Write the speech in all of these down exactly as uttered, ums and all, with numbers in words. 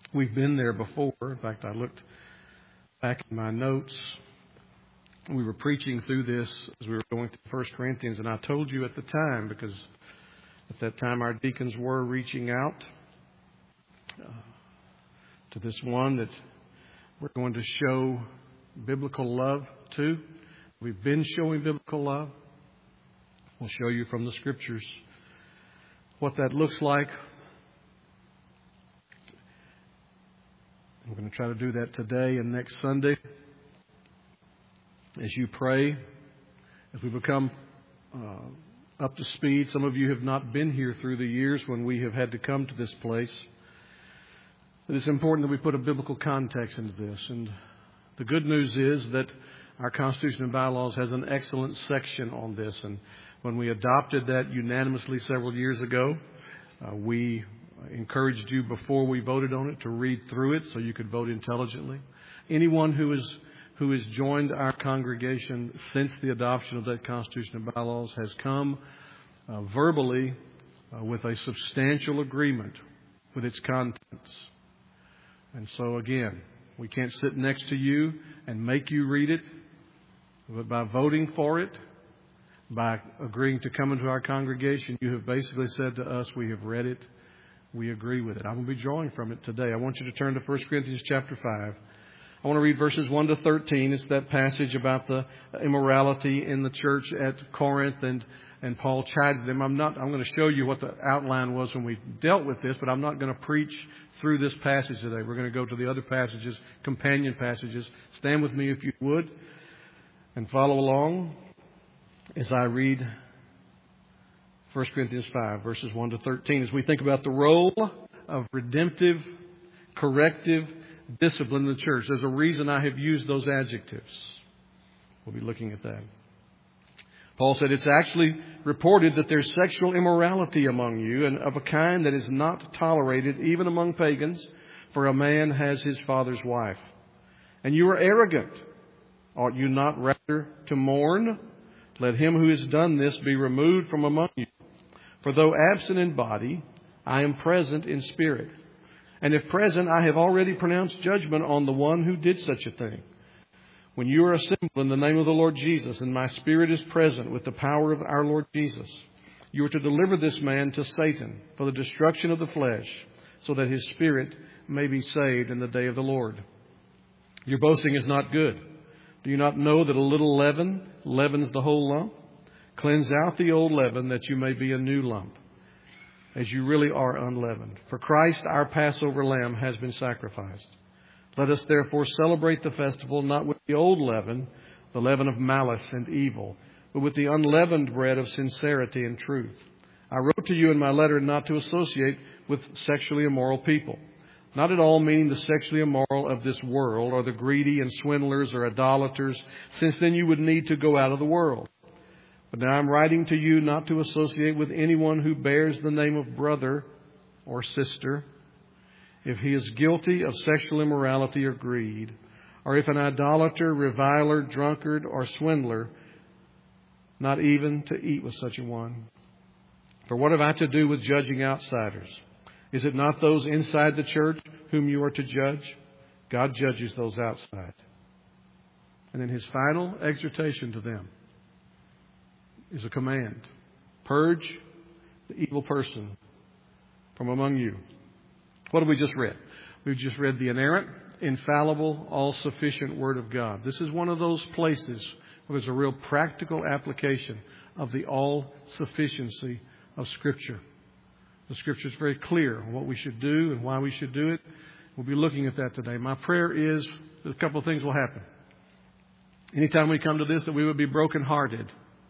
We've been there before. In fact, I looked back in my notes. We were preaching through this as we were going through First Corinthians, and I told you at the time, because at that time our deacons were reaching out uh, to this one that we're going to show biblical love to. We've been showing biblical love. We'll show you from the Scriptures what that looks like. We're going to try to do that today and next Sunday. As you pray, as we become uh, up to speed, some of you have not been here through the years when we have had to come to this place. It is important that we put a biblical context into this. And the good news is that our Constitution and Bylaws has an excellent section on this. And when we adopted that unanimously several years ago, uh, we encouraged you before we voted on it to read through it so you could vote intelligently. Anyone who is who has joined our congregation since the adoption of that Constitution and Bylaws has come uh, verbally uh, with a substantial agreement with its contents. And so again, we can't sit next to you and make you read it, but by voting for it, by agreeing to come into our congregation, you have basically said to us, we have read it, we agree with it. I'm going to be drawing from it today. I want you to turn to First Corinthians chapter five. I want to read verses one to thirteen. It's that passage about the immorality in the church at Corinth, and, and Paul chides them. I'm not, I'm going to show you what the outline was when we dealt with this, but I'm not going to preach through this passage today. We're going to go to the other passages, companion passages. Stand with me if you would and follow along as I read First Corinthians five, verses one to thirteen, as we think about the role of redemptive, corrective discipline in the church. There's a reason I have used those adjectives. We'll be looking at that. Paul said it's actually reported that there's sexual immorality among you, and of a kind that is not tolerated even among pagans, for a man has his father's wife. And you are arrogant. Ought you not rather to mourn? Let him who has done this be removed from among you. For though absent in body, I am present in spirit. And if present, I have already pronounced judgment on the one who did such a thing. When you are assembled in the name of the Lord Jesus, and my spirit is present with the power of our Lord Jesus, you are to deliver this man to Satan for the destruction of the flesh, so that his spirit may be saved in the day of the Lord. Your boasting is not good. Do you not know that a little leaven leavens the whole lump? Cleanse out the old leaven, that you may be a new lump, as you really are unleavened. For Christ, our Passover lamb, has been sacrificed. Let us therefore celebrate the festival not with the old leaven, the leaven of malice and evil, but with the unleavened bread of sincerity and truth. I wrote to you in my letter not to associate with sexually immoral people. Not at all meaning the sexually immoral of this world, or the greedy and swindlers or idolaters, since then you would need to go out of the world. But now I'm writing to you not to associate with anyone who bears the name of brother or sister, if he is guilty of sexual immorality or greed, or if an idolater, reviler, drunkard, or swindler, not even to eat with such a one. For what have I to do with judging outsiders? Is it not those inside the church whom you are to judge? God judges those outside. And then his final exhortation to them is a command. Purge the evil person from among you. What have we just read? We've just read the inerrant, infallible, all-sufficient Word of God. This is one of those places where there's a real practical application of the all-sufficiency of Scripture. The Scripture is very clear on what we should do and why we should do it. We'll be looking at that today. My prayer is that a couple of things will happen. Anytime we come to this, that we would be brokenhearted.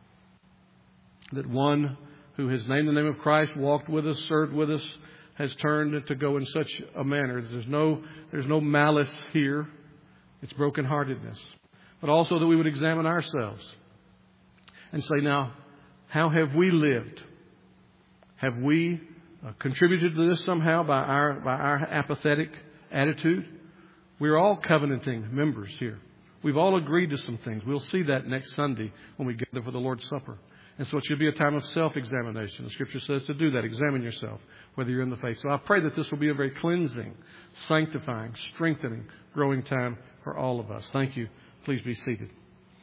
That one who has named the name of Christ, walked with us, served with us, has turned to go in such a manner. There's no, there's no malice here. It's brokenheartedness. But also that we would examine ourselves and say, now, how have we lived? Have we uh, contributed to this somehow by our, by our apathetic attitude? We're all covenanting members here. We've all agreed to some things. We'll see that next Sunday when we gather for the Lord's Supper. And so it should be a time of self-examination. The Scripture says to do that. Examine yourself, whether you're in the faith. So I pray that this will be a very cleansing, sanctifying, strengthening, growing time for all of us. Thank you. Please be seated.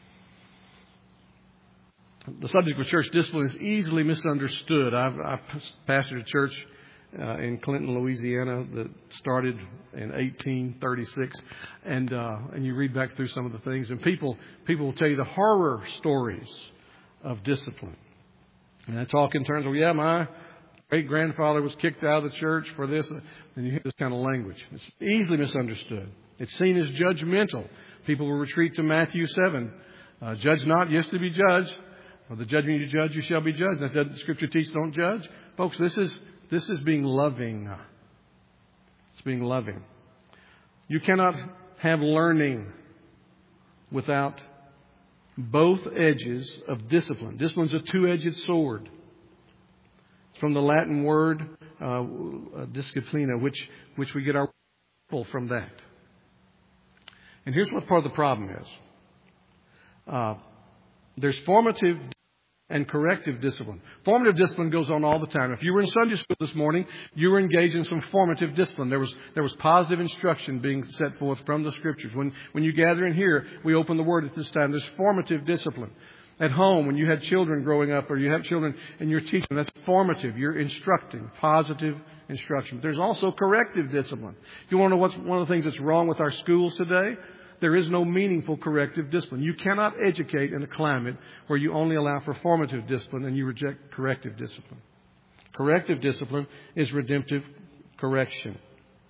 The subject of church discipline is easily misunderstood. I've, I've pastored a church uh, in Clinton, Louisiana that started in eighteen thirty-six. And uh, and you read back through some of the things, and people people will tell you the horror stories of discipline. And I talk in terms of, yeah, my great-grandfather was kicked out of the church for this. And you hear this kind of language. It's easily misunderstood. It's seen as judgmental. People will retreat to Matthew seven. Uh, judge not, yes to be judged. For the judgment you judge, you shall be judged. That's what the Scripture teaches, don't judge. Folks, this is this is being loving. It's being loving. You cannot have learning without both edges of discipline. Discipline's a two-edged sword. It's from the Latin word uh, disciplina, which which we get our from that. And here's what part of the problem is. Uh, there's formative and corrective discipline. Formative discipline goes on all the time. If you were in Sunday school this morning, you were engaged in some formative discipline. There was there was positive instruction being set forth from the Scriptures. When when you gather in here, we open the Word at this time. There's formative discipline. At home, when you had children growing up, or you have children and you're teaching, that's formative. You're instructing, positive instruction. But there's also corrective discipline. If you want to know what's one of the things that's wrong with our schools today, there is no meaningful corrective discipline. You cannot educate in a climate where you only allow for formative discipline and you reject corrective discipline. Corrective discipline is redemptive correction.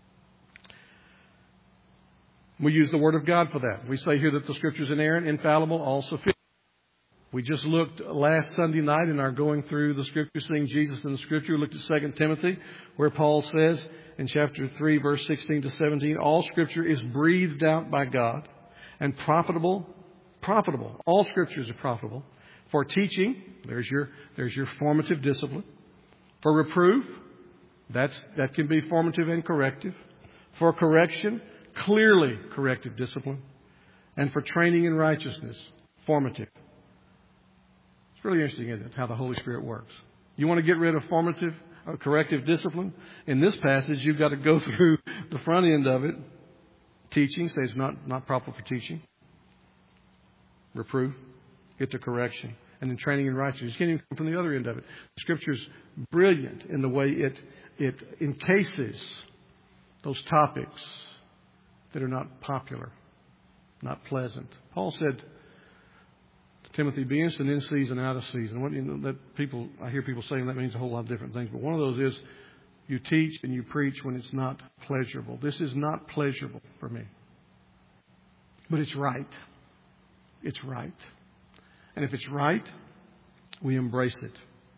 We use the Word of God for that. We say here that the Scripture is inerrant, infallible, all sufficient. We just looked last Sunday night in our going through the Scripture, seeing Jesus in the Scripture. We looked at Second Timothy, where Paul says in chapter three, verse sixteen to seventeen, all Scripture is breathed out by God and profitable. Profitable. All Scriptures are profitable for teaching. There's your there's your formative discipline. For reproof, that's that can be formative and corrective. For correction, clearly corrective discipline. And for training in righteousness, formative. It's really interesting, isn't it, how the Holy Spirit works. You want to get rid of formative or corrective discipline? In this passage, you've got to go through the front end of it. Teaching, say it's not, not proper for teaching. Reproof, get to correction. And then training in righteousness. You can't even come from the other end of it. The Scripture's brilliant in the way it, it encases those topics that are not popular, not pleasant. Paul said, Timothy, be instant in season, out of season. What you know, that people, I hear people saying that means a whole lot of different things. But one of those is you teach and you preach when it's not pleasurable. This is not pleasurable for me. But it's right. It's right. And if it's right, we embrace it.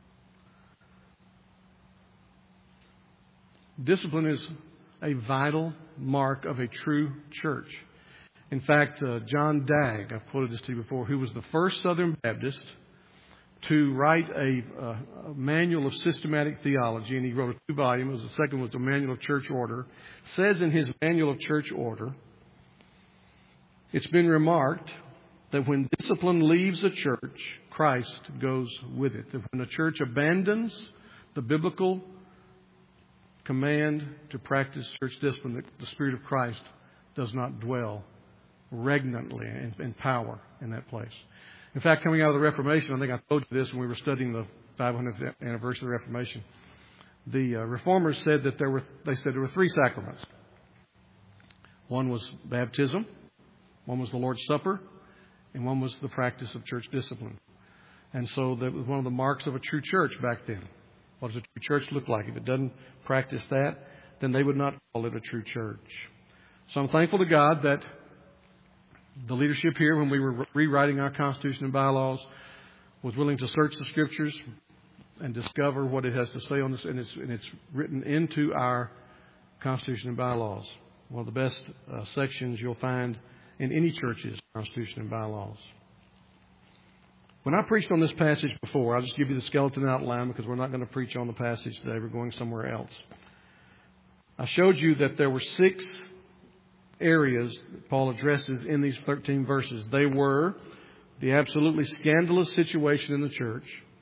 Discipline is a vital mark of a true church. In fact, uh, John Dagg, I've quoted this to you before, who was the first Southern Baptist to write a, uh, a manual of systematic theology, and he wrote a two volumes. The second was the Manual of Church Order. Says in his Manual of Church Order, it's been remarked that when discipline leaves a church, Christ goes with it. That when a church abandons the biblical command to practice church discipline, that the Spirit of Christ does not dwell regnantly in, in power in that place. In fact, coming out of the Reformation, I think I told you this when we were studying the five hundredth anniversary of the Reformation. The uh, Reformers said that there were, they said there were three sacraments. One was baptism, one was the Lord's Supper, and one was the practice of church discipline. And so that was one of the marks of a true church back then. What does a true church look like? If it doesn't practice that, then they would not call it a true church. So I'm thankful to God that the leadership here, when we were rewriting our Constitution and bylaws, was willing to search the Scriptures and discover what it has to say on this. And it's, and it's written into our Constitution and bylaws. One of the best uh, sections you'll find in any church's Constitution and bylaws. When I preached on this passage before, I'll just give you the skeleton outline because we're not going to preach on the passage today. We're going somewhere else. I showed you that there were six areas that Paul addresses in these thirteen verses. They were the absolutely scandalous situation in the church,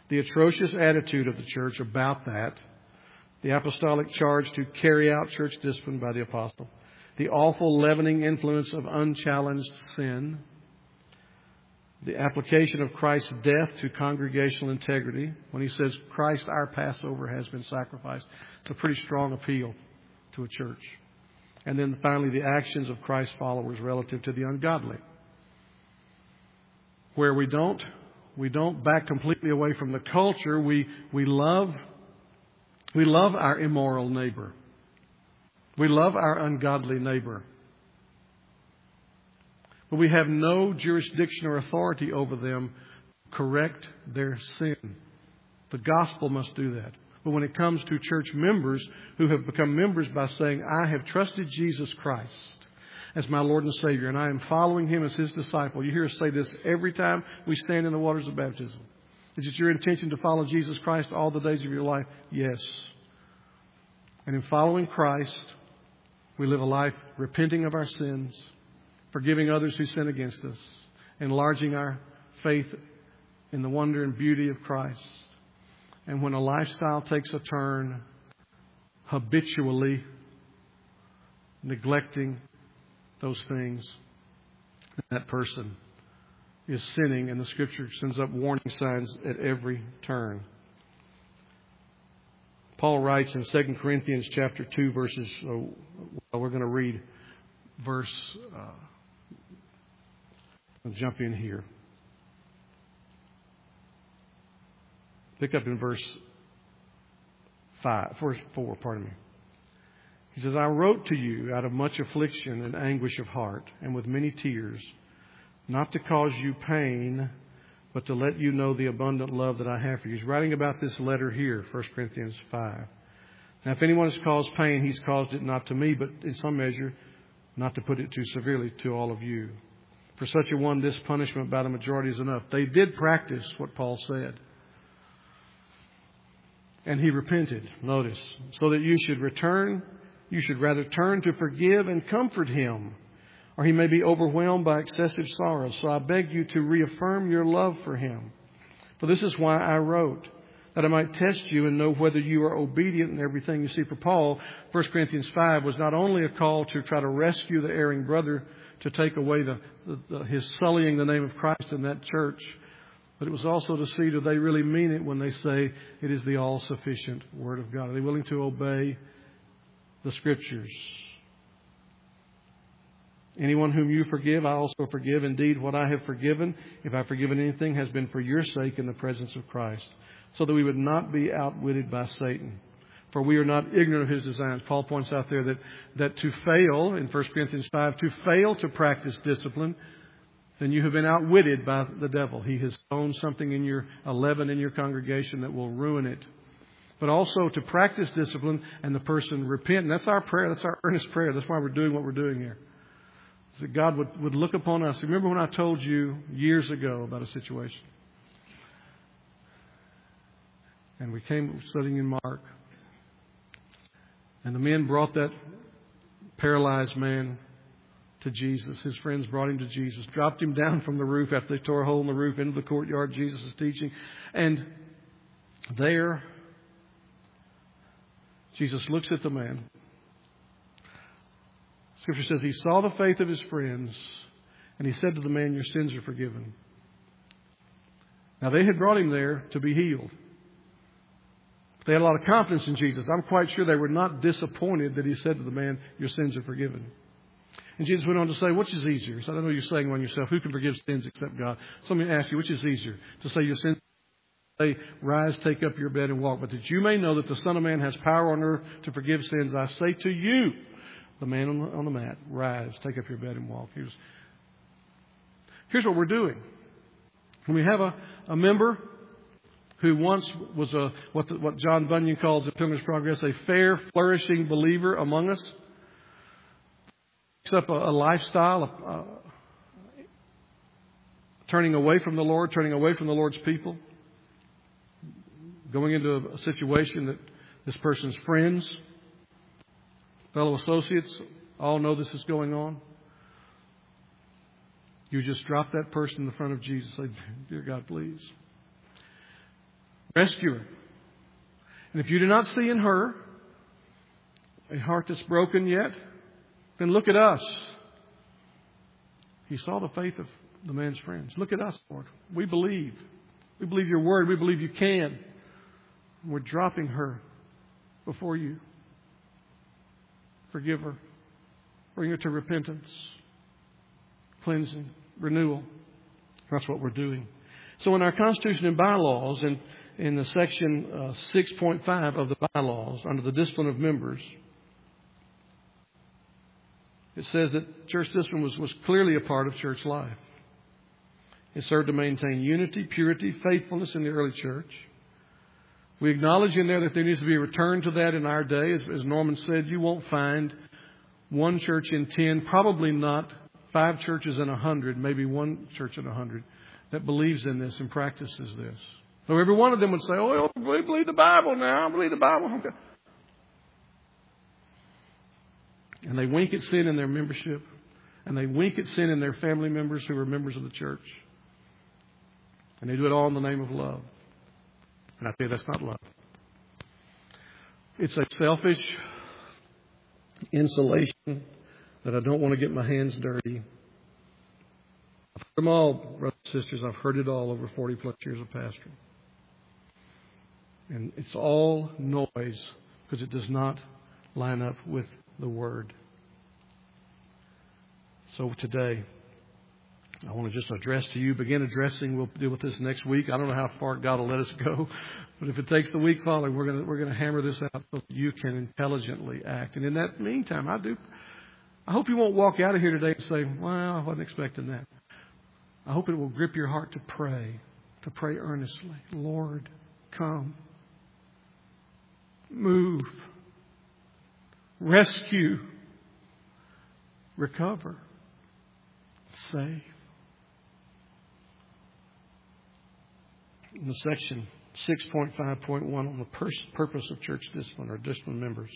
the atrocious attitude of the church about that, the apostolic charge to carry out church discipline by the apostle, the awful leavening influence of unchallenged sin, the application of Christ's death to congregational integrity. When he says, Christ, our Passover, has been sacrificed, it's a pretty strong appeal to a church. And then finally, the actions of Christ's followers relative to the ungodly, where we don't we don't back completely away from the culture. We we love we love our immoral neighbor. We love our ungodly neighbor. But we have no jurisdiction or authority over them to correct their sin. The gospel must do that. But when it comes to church members who have become members by saying, I have trusted Jesus Christ as my Lord and Savior, and I am following Him as His disciple. You hear us say this every time we stand in the waters of baptism. Is it your intention to follow Jesus Christ all the days of your life? Yes. And in following Christ, we live a life repenting of our sins, forgiving others who sin against us, enlarging our faith in the wonder and beauty of Christ. And when a lifestyle takes a turn, habitually neglecting those things, that person is sinning, and the Scripture sends up warning signs at every turn. Paul writes in Second Corinthians chapter two, verses, oh, well, we're going to read verse, uh, I'll jump in here. Pick up in verse five, verse four, pardon me. He says, I wrote to you out of much affliction and anguish of heart and with many tears, not to cause you pain, but to let you know the abundant love that I have for you. He's writing about this letter here, First Corinthians five. Now, if anyone has caused pain, he's caused it not to me, but in some measure, not to put it too severely, to all of you. For such a one, this punishment by the majority is enough. They did practice what Paul said. And he repented, notice, so that you should return, you should rather turn to forgive and comfort him, or he may be overwhelmed by excessive sorrow. So I beg you to reaffirm your love for him. For this is why I wrote, that I might test you and know whether you are obedient in everything. You see, for Paul, First Corinthians five was not only a call to try to rescue the erring brother, to take away the, the, the, his sullying the name of Christ in that church, but it was also to see, do they really mean it when they say it is the all-sufficient Word of God? Are they willing to obey the Scriptures? Anyone whom you forgive, I also forgive. Indeed, what I have forgiven, if I have forgiven anything, has been for your sake in the presence of Christ, so that we would not be outwitted by Satan. For we are not ignorant of his designs. Paul points out there that, that to fail, in First Corinthians five, to fail to practice discipline, then you have been outwitted by the devil. He has sown something in your eleven in your congregation that will ruin it. But also to practice discipline and the person repent. And that's our prayer. That's our earnest prayer. That's why we're doing what we're doing here. Is that God would, would look upon us. Remember when I told you years ago about a situation? And we came studying in Mark. And the men brought that paralyzed man to Jesus. His friends brought him to Jesus, dropped him down from the roof after they tore a hole in the roof into the courtyard Jesus was teaching. And there, Jesus looks at the man. Scripture says he saw the faith of his friends, and he said to the man, your sins are forgiven. Now, they had brought him there to be healed. They had a lot of confidence in Jesus. I'm quite sure they were not disappointed that he said to the man, your sins are forgiven. And Jesus went on to say, which is easier? So I know you're saying on yourself, who can forgive sins except God? So let me ask you, which is easier? To say your sins, say, rise, take up your bed and walk. But that you may know that the Son of Man has power on earth to forgive sins, I say to you, the man on the, on the mat, rise, take up your bed and walk. Here's, here's what we're doing. When we have a, a member who once was a what, the, what John Bunyan calls in Pilgrim's Progress, a fair, flourishing believer among us, picks up a, a lifestyle of uh, turning away from the Lord, turning away from the Lord's people, going into a situation that this person's friends, fellow associates, all know this is going on. You just drop that person in the front of Jesus and say, dear God, please. Rescue her. And if you do not see in her a heart that's broken yet, then look at us. He saw the faith of the man's friends. Look at us, Lord. We believe. We believe your word. We believe you can. We're dropping her before you. Forgive her. Bring her to repentance, cleansing, renewal. That's what we're doing. So in our Constitution and bylaws, in, in the section uh, six point five of the bylaws, under the discipline of members, it says that church discipline was, was clearly a part of church life. It served to maintain unity, purity, faithfulness in the early church. We acknowledge in there that there needs to be a return to that in our day. As, as Norman said, you won't find one church in ten, probably not five churches in a hundred, maybe one church in a hundred, that believes in this and practices this. So every one of them would say, oh, we believe the Bible now. I believe the Bible. Okay. And they wink at sin in their membership. And they wink at sin in their family members who are members of the church. And they do it all in the name of love. And I tell you, that's not love. It's a selfish insulation that I don't want to get my hands dirty. I've heard them all, brothers and sisters. I've heard it all over forty plus years of pastoring. And it's all noise because it does not line up with the Word. So today, I want to just address to you, begin addressing. We'll deal with this next week. I don't know how far God will let us go, but if it takes the week following, we're going to we're going to hammer this out so that you can intelligently act. And in that meantime, I do. I hope you won't walk out of here today and say, "Well, I wasn't expecting that." I hope it will grip your heart to pray, to pray earnestly. Lord, come, move, rescue, recover, save. In the section six point five point one on the pers- purpose of church discipline or discipline members,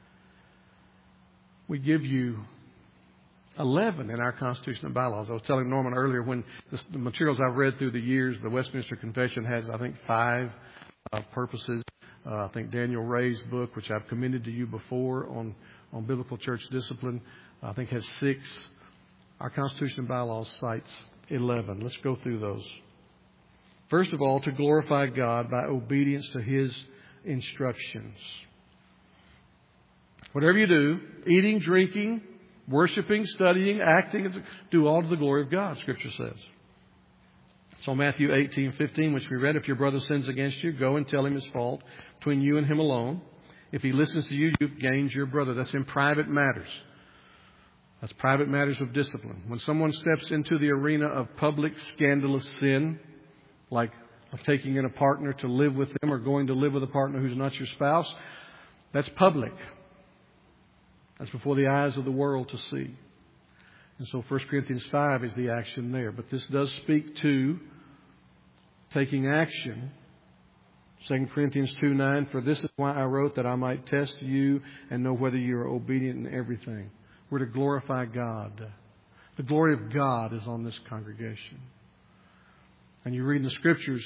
we give you eleven in our Constitution and bylaws. I was telling Norman earlier, when the, the materials I've read through the years, the Westminster Confession has, I think, five uh, purposes. Uh, I think Daniel Ray's book, which I've commended to you before on, on biblical church discipline, I think has six. Our Constitution and bylaws cites eleven. Let's go through those. First of all, to glorify God by obedience to His instructions. Whatever you do, eating, drinking, worshiping, studying, acting, do all to the glory of God, Scripture says. So Matthew eighteen fifteen, which we read, if your brother sins against you, go and tell him his fault between you and him alone. If he listens to you, you've gained your brother. That's in private matters. That's private matters of discipline. When someone steps into the arena of public scandalous sin, like of taking in a partner to live with them or going to live with a partner who's not your spouse, that's public. That's before the eyes of the world to see. And so First Corinthians five is the action there. But this does speak to taking action. Second Corinthians two nine, for this is why I wrote, that I might test you and know whether you are obedient in everything. We're to glorify God. The glory of God is on this congregation. And you read in the Scriptures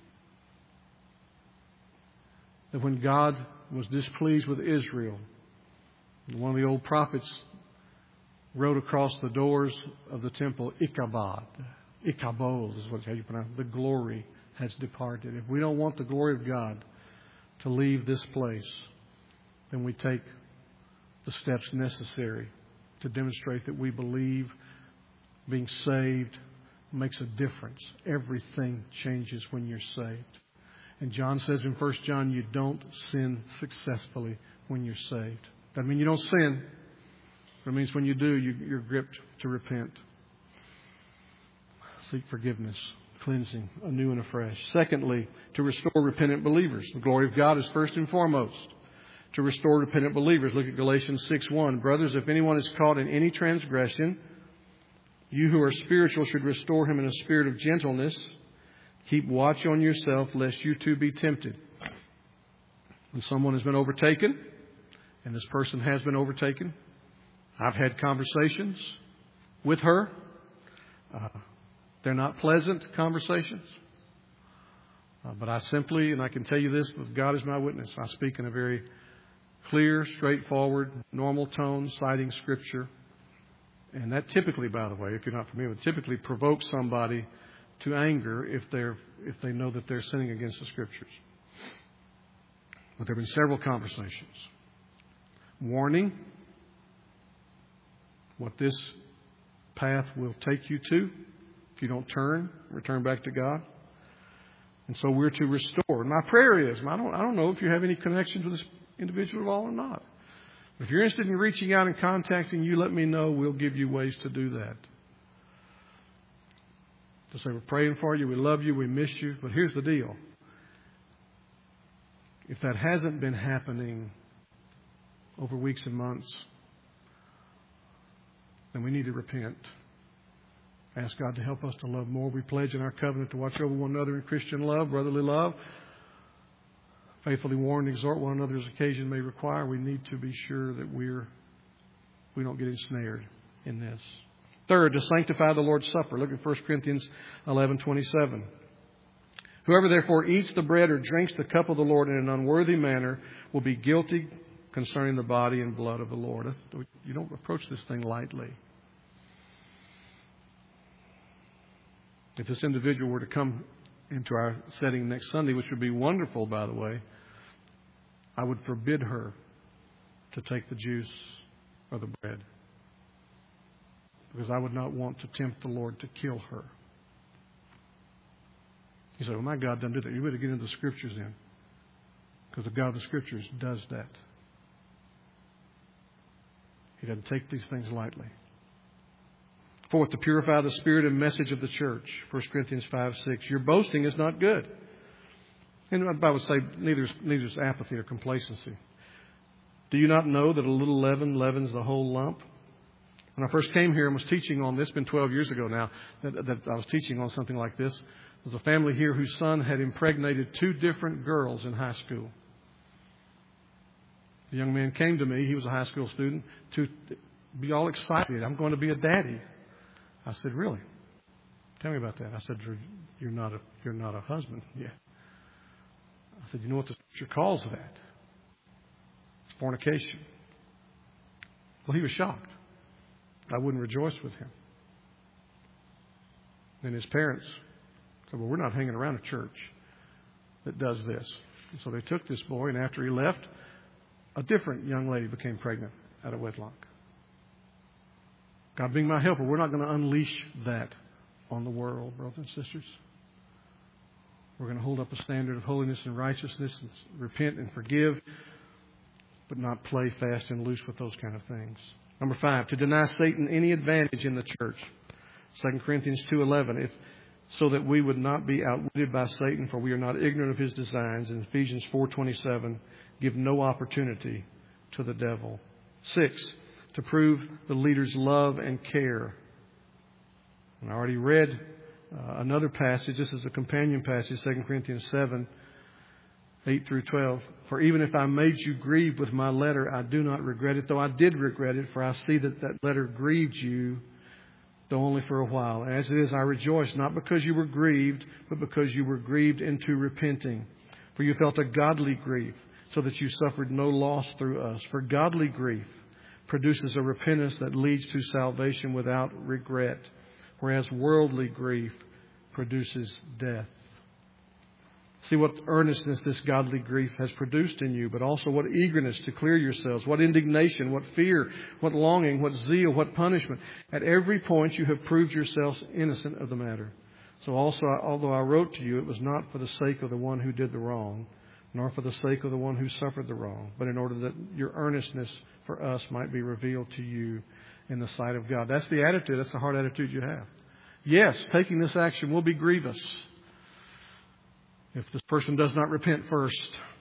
that when God was displeased with Israel, one of the old prophets wrote across the doors of the temple, Ichabod. Ichabod is what how you pronounce it. The glory has departed. If we don't want the glory of God to leave this place, then we take the steps necessary to demonstrate that we believe being saved makes a difference. Everything changes when you're saved. And John says in First John, you don't sin successfully when you're saved. That means you don't sin. It means when you do, you, you're gripped to repent. Seek forgiveness, cleansing, anew and afresh. Secondly, to restore repentant believers. The glory of God is first and foremost. To restore repentant believers. Look at Galatians six one. Brothers, if anyone is caught in any transgression, you who are spiritual should restore him in a spirit of gentleness. Keep watch on yourself, lest you too be tempted. When someone has been overtaken, and this person has been overtaken, I've had conversations with her. Uh, they're not pleasant conversations. Uh, but I simply, and I can tell you this, with God as my witness, I speak in a very clear, straightforward, normal tone, citing Scripture. And that typically, by the way, if you're not familiar with it, typically provokes somebody to anger if they're if they know that they're sinning against the Scriptures. But there have been several conversations. Warning what this path will take you to if you don't turn, return back to God. And so we're to restore. My prayer is, I don't, I don't know if you have any connection to this individual at all or not. If you're interested in reaching out and contacting you, let me know. We'll give you ways to do that. To say we're praying for you, we love you, we miss you. But here's the deal. If that hasn't been happening over weeks and months, then we need to repent. Ask God to help us to love more. We pledge in our covenant to watch over one another in Christian love, brotherly love. Faithfully warn and exhort one another as occasion may require. We need to be sure that we're we don't get ensnared in this. Third, to sanctify the Lord's Supper. Look at First Corinthians eleven twenty-seven. Whoever therefore eats the bread or drinks the cup of the Lord in an unworthy manner will be guilty concerning the body and blood of the Lord. You don't approach this thing lightly. If this individual were to come into our setting next Sunday, which would be wonderful, by the way, I would forbid her to take the juice or the bread. Because I would not want to tempt the Lord to kill her. You say, well, my God doesn't do that. You better get into the Scriptures then. Because the God of the Scriptures does that. He doesn't take these things lightly. Fourth, to purify the spirit and message of the church. First Corinthians five six. Your boasting is not good. And the Bible would say neither is, neither is apathy or complacency. Do you not know that a little leaven leavens the whole lump? When I first came here and was teaching on this, it's been twelve years ago now, that, that I was teaching on something like this. There's a family here whose son had impregnated two different girls in high school. The young man came to me. He was a high school student to be all excited. I'm going to be a daddy. I said, really? Tell me about that. I said, you're not a you're not a husband yet. I said, you know what the Scripture calls that? It's fornication. Well, he was shocked. I wouldn't rejoice with him. And his parents said, well, we're not hanging around a church that does this. And so they took this boy, and after he left, a different young lady became pregnant out of wedlock. God being my helper, we're not going to unleash that on the world, brothers and sisters. We're going to hold up a standard of holiness and righteousness and repent and forgive, but not play fast and loose with those kind of things. Number five, to deny Satan any advantage in the church. Second Corinthians two eleven, if so that we would not be outwitted by Satan, for we are not ignorant of his designs. In Ephesians four twenty-seven, give no opportunity to the devil. Six, to prove the leader's love and care. And I already read uh, another passage. This is a companion passage, Second Corinthians seven, eight through twelve. For even if I made you grieve with my letter, I do not regret it, though I did regret it, for I see that that letter grieved you, though only for a while. As it is, I rejoice, not because you were grieved, but because you were grieved into repenting. For you felt a godly grief, so that you suffered no loss through us. For godly grief produces a repentance that leads to salvation without regret, whereas worldly grief produces death. See what earnestness this godly grief has produced in you, but also what eagerness to clear yourselves, what indignation, what fear, what longing, what zeal, what punishment. At every point you have proved yourselves innocent of the matter. So also, although I wrote to you, it was not for the sake of the one who did the wrong, nor for the sake of the one who suffered the wrong, but in order that your earnestness for us might be revealed to you in the sight of God. That's the attitude. That's the heart attitude you have. Yes, taking this action will be grievous if this person does not repent first.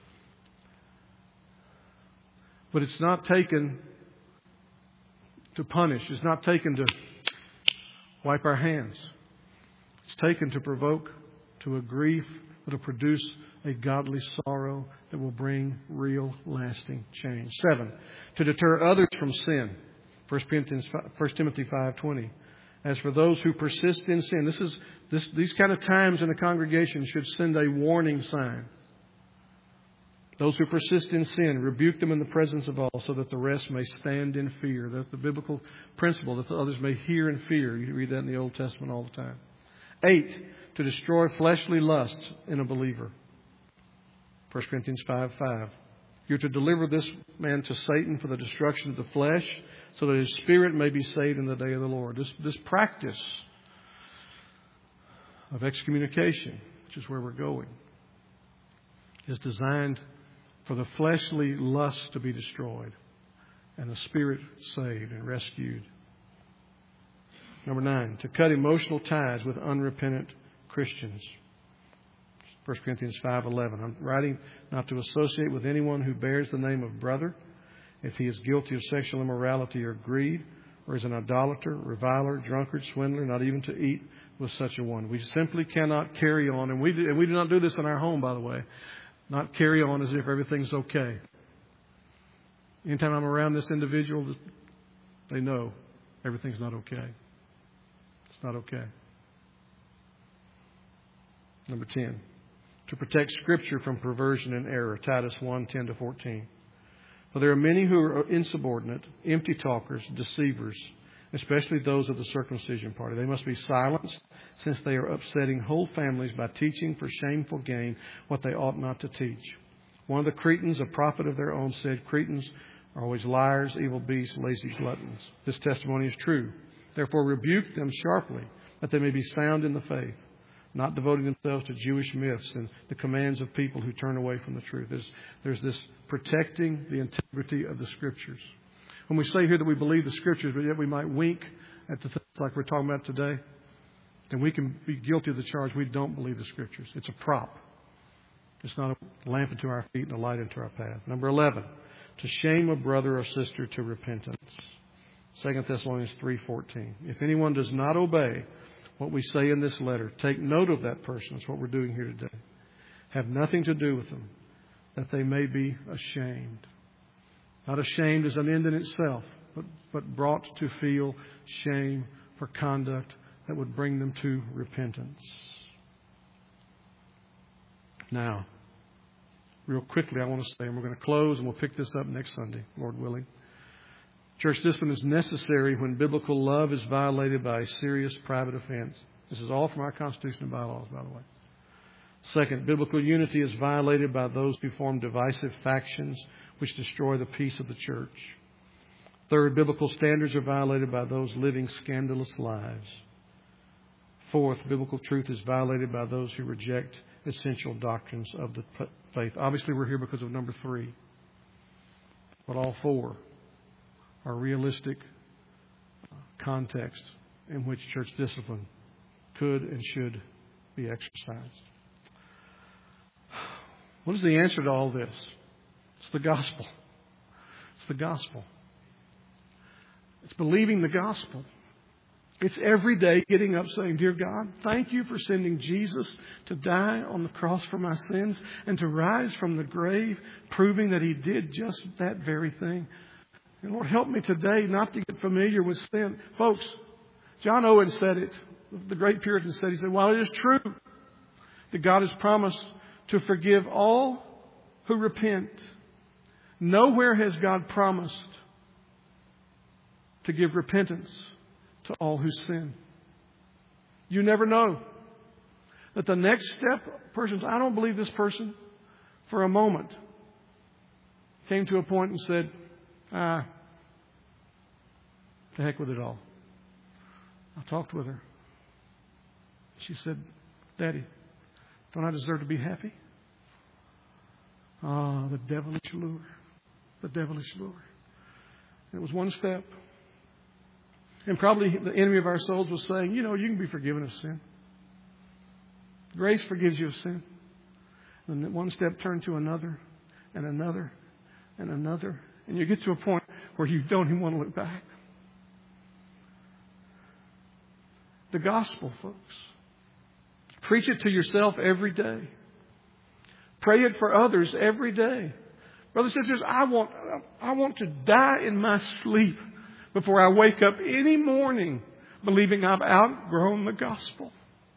But it's not taken to punish. It's not taken to wipe our hands. It's taken to provoke to a grief that will produce a godly sorrow that will bring real, lasting change. Seven, to deter others from sin. First Timothy five twenty. As for those who persist in sin, this is this, these kind of times in a congregation should send a warning sign. Those who persist in sin, rebuke them in the presence of all, so that the rest may stand in fear. That's the biblical principle, that the others may hear and fear. You read that in the Old Testament all the time. Eight, to destroy fleshly lusts in a believer. First Corinthians five five. You're to deliver this man to Satan for the destruction of the flesh, so that his spirit may be saved in the day of the Lord. This, this practice of excommunication, which is where we're going, is designed for the fleshly lust to be destroyed and the spirit saved and rescued. Number nine, to cut emotional ties with unrepentant Christians. First Corinthians five eleven. I'm writing not to associate with anyone who bears the name of brother, if he is guilty of sexual immorality or greed, or is an idolater, reviler, drunkard, swindler, not even to eat with such a one. We simply cannot carry on, and we do, and we do not do this in our home, by the way, not carry on as if everything's okay. Anytime I'm around this individual, they know everything's not okay. It's not okay. Number ten, to protect Scripture from perversion and error. Titus one ten to fourteen. For there are many who are insubordinate, empty talkers, deceivers, especially those of the circumcision party. They must be silenced, since they are upsetting whole families by teaching for shameful gain what they ought not to teach. One of the Cretans, a prophet of their own, said, Cretans are always liars, evil beasts, lazy gluttons. This testimony is true. Therefore rebuke them sharply, that they may be sound in the faith, not devoting themselves to Jewish myths and the commands of people who turn away from the truth. There's, there's this protecting the integrity of the Scriptures. When we say here that we believe the Scriptures, but yet we might wink at the things like we're talking about today, then we can be guilty of the charge we don't believe the Scriptures. It's a prop. It's not a lamp unto our feet and a light unto our path. Number eleven, to shame a brother or sister to repentance. Second Thessalonians three fourteen. If anyone does not obey what we say in this letter, take note of that person. That's what we're doing here today. Have nothing to do with them, that they may be ashamed. Not ashamed as an end in itself, but, but brought to feel shame for conduct that would bring them to repentance. Now, real quickly, I want to say, and we're going to close and we'll pick this up next Sunday, Lord willing. Church discipline is necessary when biblical love is violated by a serious private offense. This is all from our Constitution and bylaws, by the way. Second, biblical unity is violated by those who form divisive factions which destroy the peace of the church. Third, biblical standards are violated by those living scandalous lives. Fourth, biblical truth is violated by those who reject essential doctrines of the faith. Obviously, we're here because of number three. But all four are realistic context in which church discipline could and should be exercised. What is the answer to all this? It's the gospel. It's the gospel. It's believing the gospel. It's every day getting up saying, Dear God, thank you for sending Jesus to die on the cross for my sins and to rise from the grave, proving that He did just that very thing. And Lord, help me today not to get familiar with sin. Folks, John Owen said it. The great Puritan said, he said, while it is true that God has promised to forgive all who repent, nowhere has God promised to give repentance to all who sin. You never know that the next step, persons, I don't believe this person for a moment, came to a point and said, ah, to heck with it all. I talked with her. She said, Daddy, don't I deserve to be happy? Ah, the devilish lure. The devilish lure. And it was one step. And probably the enemy of our souls was saying, you know, you can be forgiven of sin. Grace forgives you of sin. And then one step turned to another and another and another. And you get to a point where you don't even want to look back. The gospel, folks. Preach it to yourself every day. Pray it for others every day. Brothers and sisters, I want, I want to die in my sleep before I wake up any morning believing I've outgrown the gospel.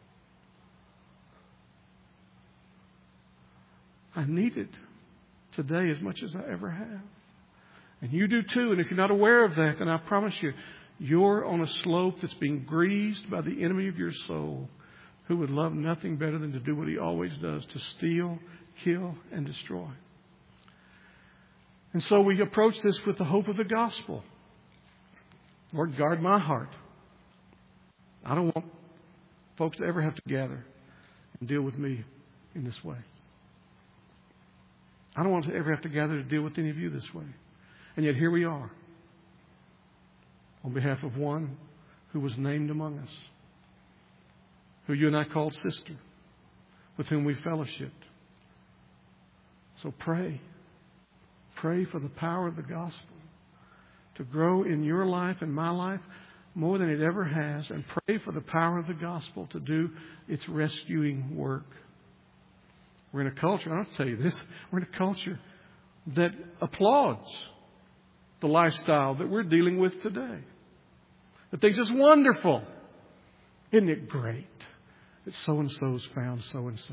I need it today as much as I ever have. And you do too. And if you're not aware of that, then I promise you, you're on a slope that's being greased by the enemy of your soul, who would love nothing better than to do what he always does, to steal, kill, and destroy. And so we approach this with the hope of the gospel. Lord, guard my heart. I don't want folks to ever have to gather and deal with me in this way. I don't want to ever have to gather to deal with any of you this way. And yet here we are, on behalf of one who was named among us, who you and I called sister, with whom we fellowshiped. So pray. Pray for the power of the gospel to grow in your life and my life more than it ever has. And pray for the power of the gospel to do its rescuing work. We're in a culture, I'll tell you this, we're in a culture that applauds the lifestyle that we're dealing with today. That thinks it's wonderful. Isn't it great that so-and-so's found so-and-so?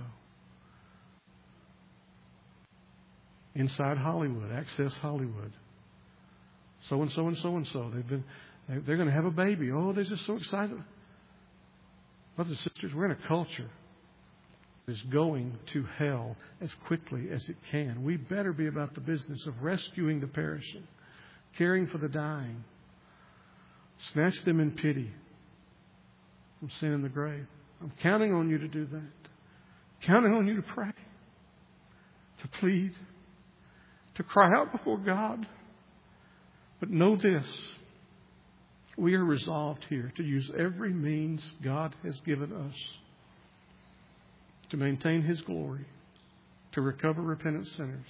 Inside Hollywood, Access Hollywood. So-and-so and so-and-so. They've been, they're going to have a baby. Oh, they're just so excited. Brothers and sisters, we're in a culture that is going to hell as quickly as it can. We better be about the business of rescuing the perishing, caring for the dying, snatch them in pity from sin and the grave. I'm counting on you to do that. Counting on you to pray, to plead, to cry out before God. But know this, we are resolved here to use every means God has given us to maintain His glory, to recover repentant sinners,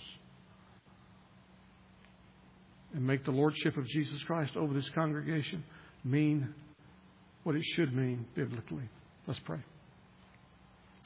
and make the Lordship of Jesus Christ over this congregation mean what it should mean biblically. Let's pray.